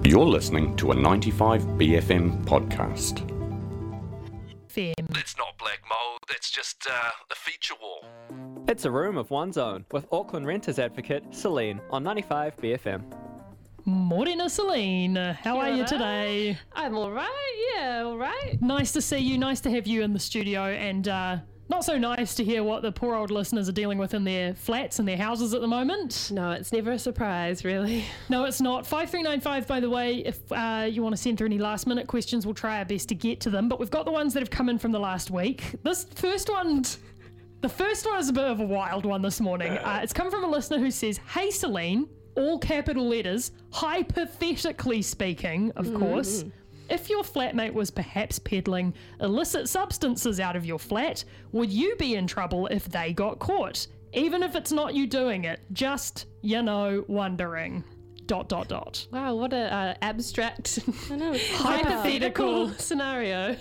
You're listening to a 95BFM podcast. It's not black mold, it's just a feature wall. It's a room of one's own with Auckland Renters advocate Celine on 95BFM. Morena Celine, how are you today? I'm all right. Nice to see you, nice to have you in the studio, and not so nice to hear what the poor old listeners are dealing with in their flats and their houses at the moment. No, it's never a surprise, really. No, it's not. 5395, by the way, if you want to send through any last minute questions, we'll try our best to get to them, but we've got the ones that have come in from the last week. The first one is a bit of a wild one this morning. It's come from a listener who says, "Hey Celine," all capital letters, hypothetically speaking, of course, if your flatmate was perhaps peddling illicit substances out of your flat, would you be in trouble if they got caught? Even if it's not you doing it, just, wondering. ... Wow, what a abstract hypothetical scenario.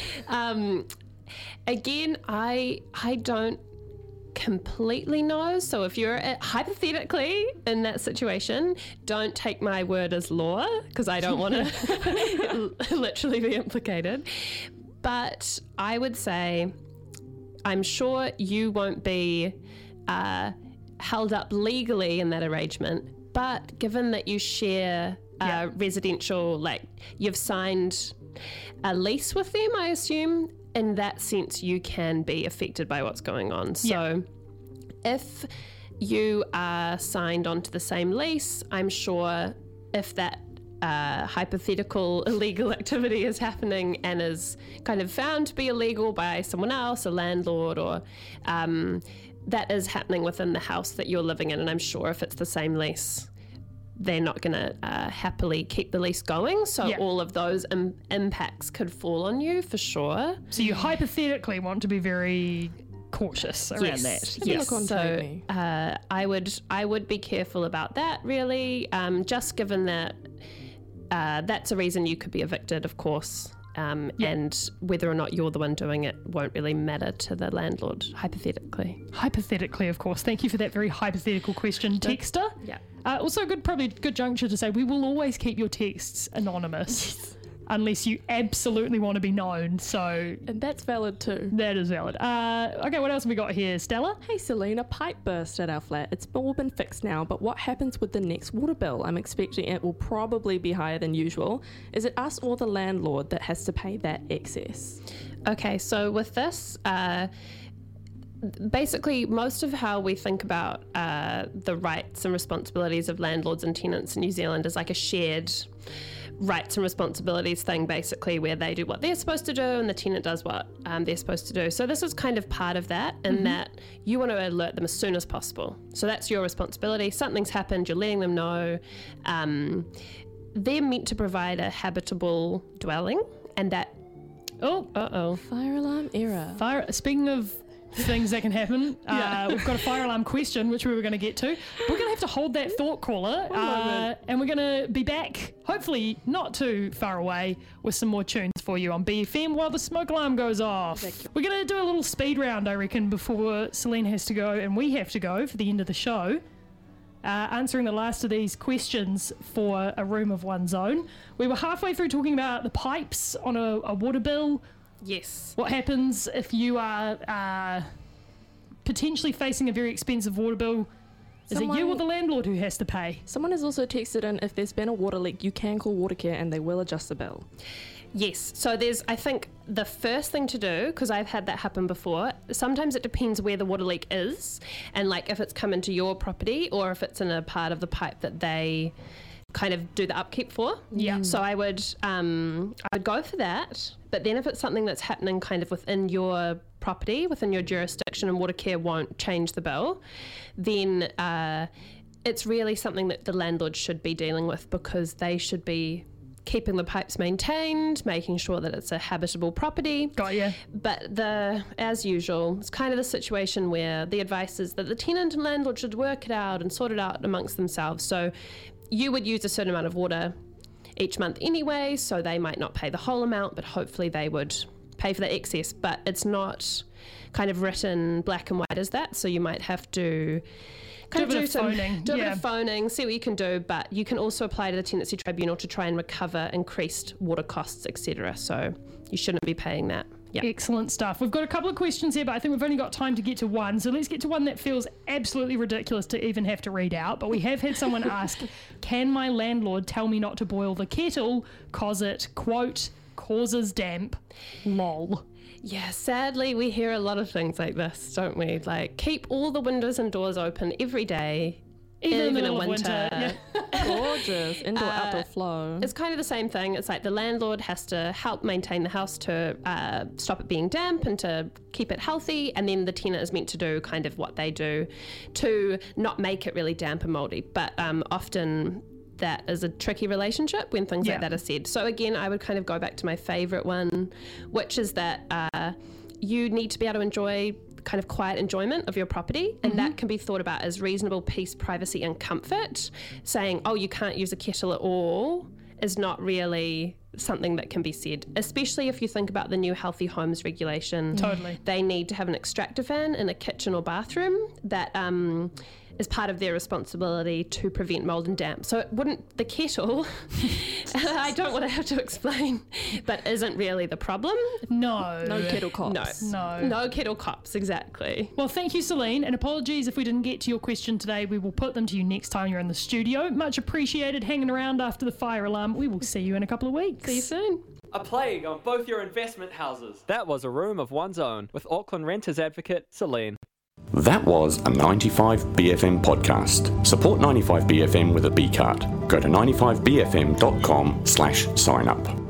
Again, I don't completely know, so if you're hypothetically in that situation, don't take my word as law, because I don't want to literally be implicated, but I would say I'm sure you won't be held up legally in that arrangement, but given that you share residential, like you've signed a lease with them, I assume, in that sense, you can be affected by what's going on. So if you are signed onto the same lease, I'm sure if that hypothetical illegal activity is happening and is kind of found to be illegal by someone else, a landlord, or that is happening within the house that you're living in, and I'm sure if it's the same lease, they're not going to happily keep the lease going. So all of those impacts could fall on you for sure. So you hypothetically want to be very cautious around that. Yes. So I would be careful about that, really, just given that that's a reason you could be evicted, of course. And whether or not you're the one doing it won't really matter to the landlord, hypothetically. Hypothetically, of course. Thank you for that very hypothetical question, texter. Yeah. Also, probably good juncture to say we will always keep your texts anonymous, unless you absolutely want to be known. So, and that's valid too. That is valid. Okay, what else have we got here, Stella? Hey Celine, a pipe burst at our flat. It's all been fixed now, but what happens with the next water bill? I'm expecting it will probably be higher than usual. Is it us or the landlord that has to pay that excess? Okay, so with this, basically most of how we think about the rights and responsibilities of landlords and tenants in New Zealand is like a shared rights and responsibilities thing, basically, where they do what they're supposed to do and the tenant does what they're supposed to do. So this is kind of part of that, in that you want to alert them as soon as possible. So that's your responsibility. Something's happened, you're letting them know. They're meant to provide a habitable dwelling, and that... Fire alarm error. Speaking of things that can happen, we've got a fire alarm question which we were going to get to. We're going to have to hold that thought, caller, and we're going to be back, hopefully not too far away, with some more tunes for you on BFM while the smoke alarm goes off. We're going to do a little speed round, I reckon, before Celine has to go and we have to go for the end of the show, answering the last of these questions for a room of one's own. We were halfway through talking about the pipes on a water bill. Yes. What happens if you are potentially facing a very expensive water bill? Is it you or the landlord who has to pay? Someone has also texted in, if there's been a water leak, you can call Watercare and they will adjust the bill. Yes. So I think the first thing to do, because I've had that happen before, sometimes it depends where the water leak is, and like if it's come into your property or if it's in a part of the pipe that they kind of do the upkeep for. Yeah. So I would go for that. But then if it's something that's happening kind of within your property, within your jurisdiction, and Watercare won't change the bill, then it's really something that the landlord should be dealing with, because they should be keeping the pipes maintained, making sure that it's a habitable property. Got ya. But as usual, it's kind of the situation where the advice is that the tenant and landlord should work it out and sort it out amongst themselves. So you would use a certain amount of water each month anyway, so they might not pay the whole amount, but hopefully they would pay for the excess. But it's not kind of written black and white as that, so you might have to kind Do a of bit of phoning, do a bit yeah. of phoning, see what you can do, but you can also apply to the Tenancy Tribunal to try and recover increased water costs, etc. So you shouldn't be paying that. Yeah. Excellent stuff. We've got a couple of questions here, but I think we've only got time to get to one. So let's get to one that feels absolutely ridiculous to even have to read out. But we have had someone ask, can my landlord tell me not to boil the kettle cause it, quote, causes damp? Lol. Yeah, sadly, we hear a lot of things like this, don't we? Like, keep all the windows and doors open every day, Even in the in middle of winter. Yeah. Gorgeous. Indoor-outdoor flow. It's kind of the same thing. It's like the landlord has to help maintain the house to stop it being damp and to keep it healthy, and then the tenant is meant to do kind of what they do to not make it really damp and mouldy. But often that is a tricky relationship when things Yeah. like that are said. So again, I would kind of go back to my favourite one, which is that you need to be able to enjoy kind of quiet enjoyment of your property, and that can be thought about as reasonable peace, privacy and comfort. Saying, oh, you can't use a kettle at all is not really something that can be said, especially if you think about the new Healthy Homes regulation. Totally. They need to have an extractor fan in a kitchen or bathroom that is part of their responsibility to prevent mold and damp. So it wouldn't, the kettle, I don't want to have to explain, but isn't really the problem. No. No kettle cops. No. No kettle cops, exactly. Well, thank you, Celine, and apologies if we didn't get to your question today. We will put them to you next time you're in the studio. Much appreciated hanging around after the fire alarm. We will see you in a couple of weeks. See you soon. A plague on both your investment houses. That was A Room of One's Own with Auckland Renters advocate Celine. That was a 95BFM podcast. Support 95BFM with a B card. Go to 95BFM.com/sign up.